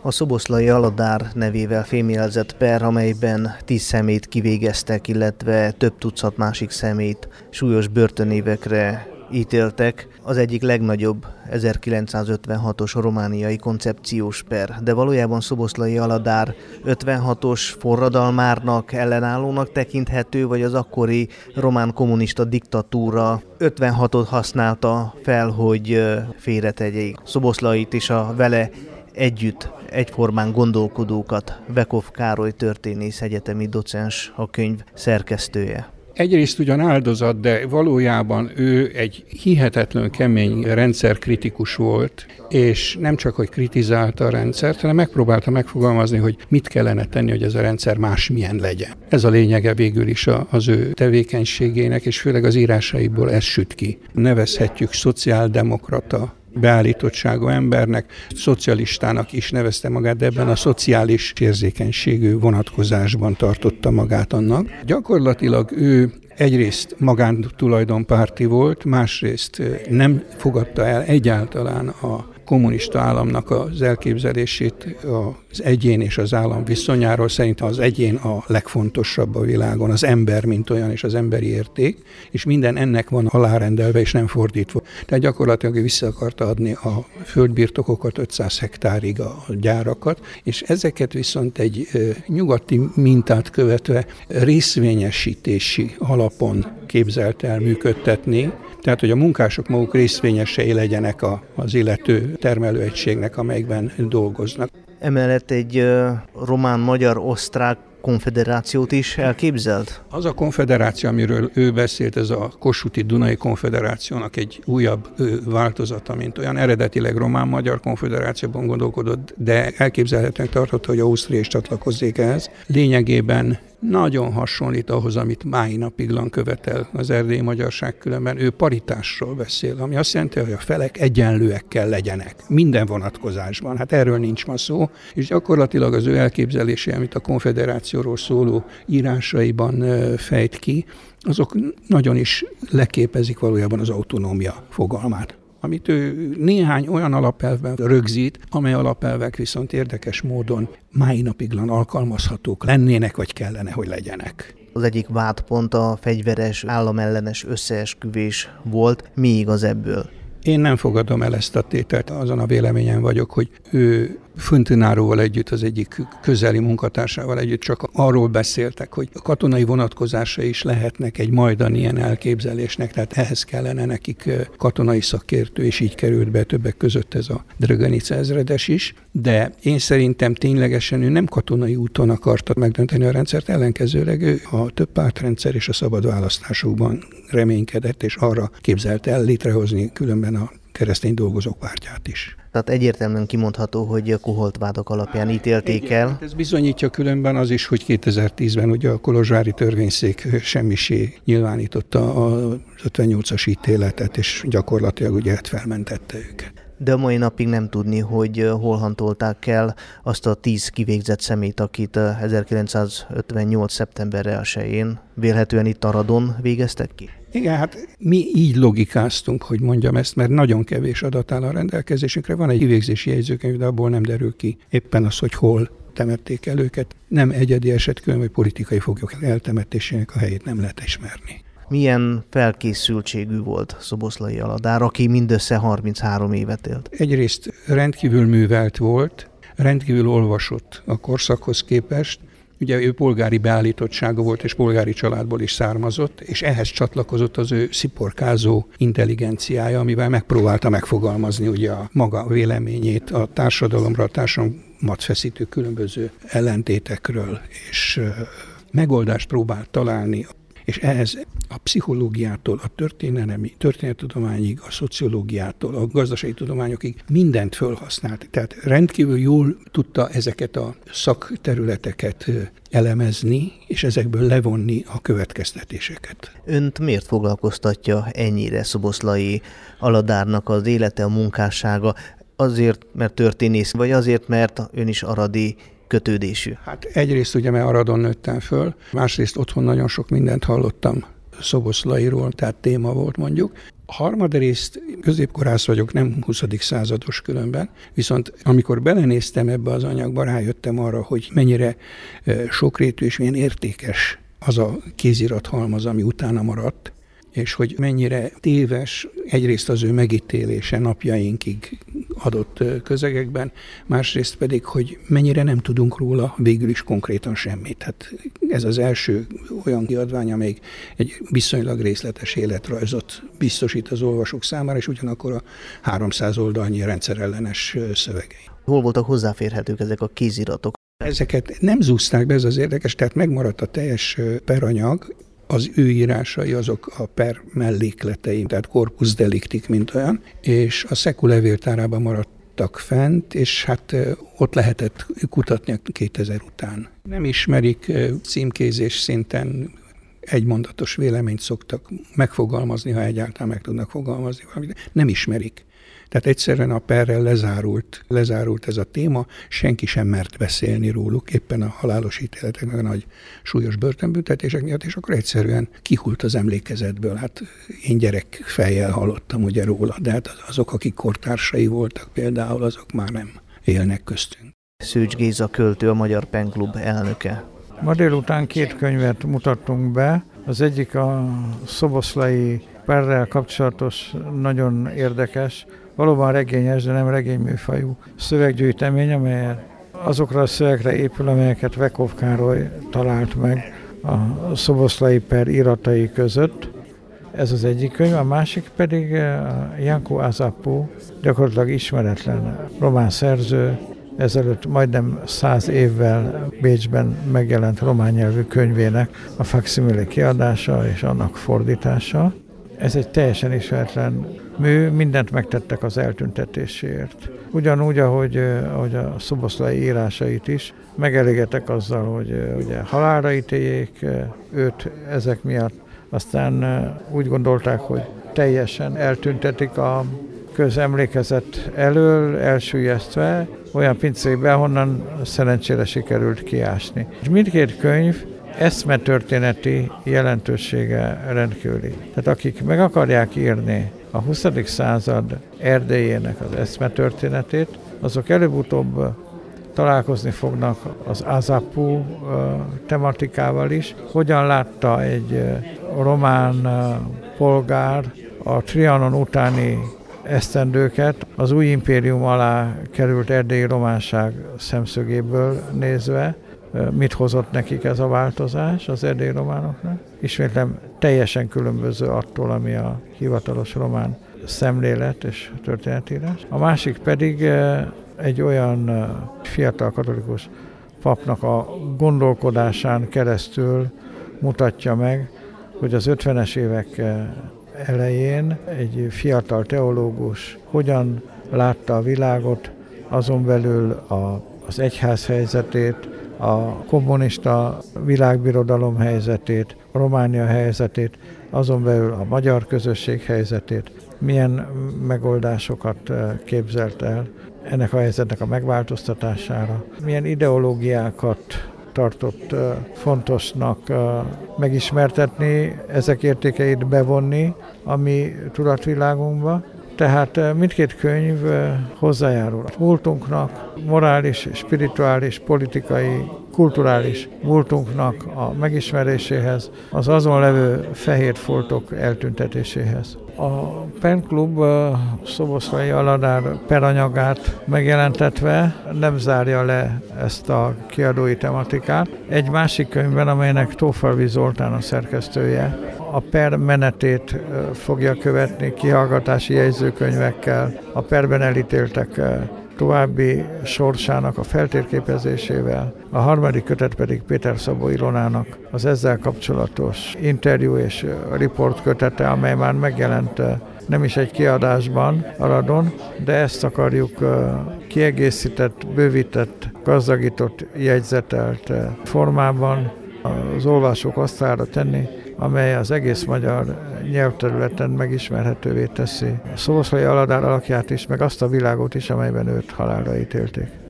A szoboszlai Aladár nevével fémjelzett per, amelyben 10 személyt kivégeztek, illetve több tucat másik személyt súlyos börtönévekre ítéltek. Az egyik legnagyobb 1956-os romániai koncepciós per, de valójában szoboszlai Aladár 56-os forradalmárnak, ellenállónak tekinthető, vagy az akkori román kommunista diktatúra 56-ot használta fel, hogy félretegyék Szoboszlait és a vele együtt egyformán gondolkodókat. Vekov Károly történész, egyetemi docens, a könyv szerkesztője. Egyrészt ugyan áldozat, de valójában ő egy hihetetlen kemény rendszerkritikus volt, és nem csak, hogy kritizálta a rendszert, hanem megpróbálta megfogalmazni, hogy mit kellene tenni, hogy ez a rendszer másmilyen legyen. Ez a lényege végül is az ő tevékenységének, és főleg az írásaiból ez süt ki. Nevezhetjük szociáldemokrata beállítottságú embernek, szocialistának is nevezte magát, de ebben a szociális érzékenységű vonatkozásban tartotta magát annak. Gyakorlatilag ő egyrészt magántulajdonpárti volt, másrészt nem fogadta el egyáltalán a kommunista államnak az elképzelését az egyén és az állam viszonyáról. Szerintem az egyén a legfontosabb a világon, az ember, mint olyan, és az emberi érték, és minden ennek van alárendelve, és nem fordítva. Tehát gyakorlatilag vissza akarta adni a földbirtokokat, 500 hektárig a gyárakat, és ezeket viszont egy nyugati mintát követve részvényesítési alapon képzelt el működtetni, tehát, hogy a munkások maguk részvényesei legyenek az illető termelőegységnek, amelyikben dolgoznak. Emellett egy román-magyar-osztrák konfederációt is elképzelt? Az a konfederáció, amiről ő beszélt, ez a Kossuth-Dunai konfederációnak egy újabb változata, mint olyan. Eredetileg román-magyar konfederációban gondolkodott, de elképzelhetően tartotta, hogy Ausztria is csatlakozzék ehhez. Lényegében nagyon hasonlít ahhoz, amit mai napig követel az erdélyi magyarság, különben ő paritásról beszél, ami azt jelenti, hogy a felek egyenlőek kell legyenek. Minden vonatkozásban. Hát erről nincs ma szó, és gyakorlatilag az ő elképzelésé, amit a konfederációról szóló írásaiban fejt ki, azok nagyon is leképezik valójában az autonómia fogalmát, amit ő néhány olyan alapelvben rögzít, amely alapelvek viszont érdekes módon mai napig alkalmazhatók lennének, vagy kellene, hogy legyenek. Az egyik vádpont a fegyveres, államellenes összeesküvés volt. Mi igaz ebből? Én nem fogadom el ezt a tételt, azon a véleményen vagyok, hogy ő Föntináróval együtt, az egyik közeli munkatársával együtt csak arról beszéltek, hogy a katonai vonatkozása is lehetnek egy majdan ilyen elképzelésnek, tehát ehhez kellene nekik katonai szakértő, és így került be többek között ez a Draganica ezredes is, de én szerintem ténylegesen ő nem katonai úton akarta megdönteni a rendszert, ellenkezőleg ő a többpártrendszer és a szabad választásokban reménykedett, és arra képzelte el létrehozni különben a keresztény dolgozók pártját is. Tehát egyértelműen kimondható, hogy koholtvádak alapján ítélték el. Ez bizonyítja különben az is, hogy 2010-ben ugye a kolozsvári törvényszék semmisé nyilvánította az 58-as ítéletet, és gyakorlatilag ugye felmentette őket. De a mai napig nem tudni, hogy hol hantolták el azt a 10 kivégzett személyt, akit 1958. szeptember 1-én vélhetően itt Aradon végeztek ki? Igen, hát mi így logikáztunk, hogy mondjam ezt, mert nagyon kevés adat áll a rendelkezésünkre. Van egy kivégzési jegyzőkönyv, de abból nem derül ki éppen az, hogy hol temették el őket. Nem egyedi eset, különben, hogy politikai foglyok eltemetésének a helyét nem lehet ismerni. Milyen felkészültségű volt Szoboszlai Aladár, aki mindössze 33 évet élt? Egyrészt rendkívül művelt volt, rendkívül olvasott a korszakhoz képest. Ugye ő polgári beállítottsága volt, és polgári családból is származott, és ehhez csatlakozott az ő sziporkázó intelligenciája, amivel megpróbálta megfogalmazni ugye a maga véleményét a társadalomra, a társadalmat feszítő különböző ellentétekről, és megoldást próbált találni. És ehhez a pszichológiától, a történettudományig, a szociológiától, a gazdasági tudományokig mindent felhasznált. Tehát rendkívül jól tudta ezeket a szakterületeket elemezni, és ezekből levonni a következtetéseket. Önt miért foglalkoztatja ennyire Szoboszlai Aladárnak az élete, a munkássága? Azért, mert történész, vagy azért, mert ön is aradi kötődésű? Hát egyrészt ugye, mert Aradon nőttem föl, másrészt otthon nagyon sok mindent hallottam Szoboszlairól, tehát téma volt mondjuk. Harmadrészt középkorász vagyok, nem 20. százados különben, viszont amikor belenéztem ebbe az anyagba, rájöttem arra, hogy mennyire sokrétű és milyen értékes az a kézirathalmaz, ami utána maradt, és hogy mennyire téves egyrészt az ő megítélése napjainkig adott közegekben, másrészt pedig, hogy mennyire nem tudunk róla végül is konkrétan semmit. Hát ez az első olyan kiadvány, amelyik egy viszonylag részletes életrajzot biztosít az olvasók számára, és ugyanakkor a 300 oldalnyi rendszerellenes szövegei. Hol voltak hozzáférhetők ezek a kéziratok? Ezeket nem zúzták be, ez az érdekes, tehát megmaradt a teljes peranyag, az ő írásai azok a per mellékletei, tehát corpus delicti, mint olyan, és a Szeku levéltárában maradtak fent, és hát ott lehetett kutatni 2000 után. Nem ismerik, címkézés szinten egymondatos véleményt szoktak megfogalmazni, ha egyáltalán meg tudnak fogalmazni valamit, nem ismerik. Tehát egyszerűen a perrel lezárult ez a téma, senki sem mert beszélni róluk, éppen a halálos ítéletek, meg a nagy súlyos börtönbüntetések miatt, és akkor egyszerűen kihult az emlékezetből. Hát én gyerek fejjel hallottam ugye róla, de hát azok, akik kortársai voltak például, azok már nem élnek köztünk. Szőcs Géza költő, a Magyar Pen Klub elnöke. Ma délután 2 könyvet mutattunk be. Az egyik a szoboszlai perrel kapcsolatos, nagyon érdekes, valóban regényes, de nem regényműfajú szöveggyűjtemény, amely azokra a szövegekre épül, amelyeket Vekov Károly talált meg a szoboszlai per iratai között. Ez az egyik könyv, a másik pedig Janko Azapu, gyakorlatilag ismeretlen román szerző, ezelőtt majdnem 100 évvel Bécsben megjelent román nyelvű könyvének a faksimile kiadása és annak fordítása. Ez egy teljesen ismeretlen mű, mindent megtettek az eltüntetéséért. Ugyanúgy, ahogy a szoboszlai írásait is, megelégedtek azzal, hogy ugye halálra ítéljék őt ezek miatt. Aztán úgy gondolták, hogy teljesen eltüntetik a közemlékezet elől, elsüllyesztve olyan pincébe, honnan szerencsére sikerült kiásni. És mindkét könyv eszmetörténeti jelentősége rendkívüli. Tehát akik meg akarják írni a 20. század Erdélyének az eszmetörténetét, azok előbb-utóbb találkozni fognak az Azapu tematikával is. Hogyan látta egy román polgár a Trianon utáni esztendőket az új impérium alá került erdélyi románság szemszögéből nézve, mit hozott nekik ez a változás az erdélyi románoknak. Ismétlem, teljesen különböző attól, ami a hivatalos román szemlélet és történetírás. A másik pedig egy olyan fiatal katolikus papnak a gondolkodásán keresztül mutatja meg, hogy az 50-es évek elején egy fiatal teológus hogyan látta a világot, azon belül az egyház helyzetét, a kommunista világbirodalom helyzetét, a Románia helyzetét, azon belül a magyar közösség helyzetét, milyen megoldásokat képzelt el ennek a helyzetnek a megváltoztatására, milyen ideológiákat tartott fontosnak megismertetni, ezek értékeit bevonni a mi tudatvilágunkba. Tehát mindkét könyv hozzájárul a múltunknak, morális, spirituális, politikai, kulturális múltunknak a megismeréséhez, az azon levő fehér foltok eltüntetéséhez. A Pen Klub szoboszlai Aladár peranyagát megjelentetve nem zárja le ezt a kiadói tematikát. Egy másik könyvben, amelynek Tófalvi Zoltán a szerkesztője, a per menetét fogja követni kihallgatási jegyzőkönyvekkel, a perben elítéltek további sorsának a feltérképezésével. A harmadik kötet pedig Péter Szabó Ilonának az ezzel kapcsolatos interjú és riport kötete, amely már megjelent nem is egy kiadásban, Aradon, de ezt akarjuk kiegészített, bővített, gazdagított, jegyzetelt formában az olvasók asztalára tenni, amely az egész magyar nyelvterületen megismerhetővé teszi a szoboszlai Aladár alakját is, meg azt a világot is, amelyben őt halálra ítélték.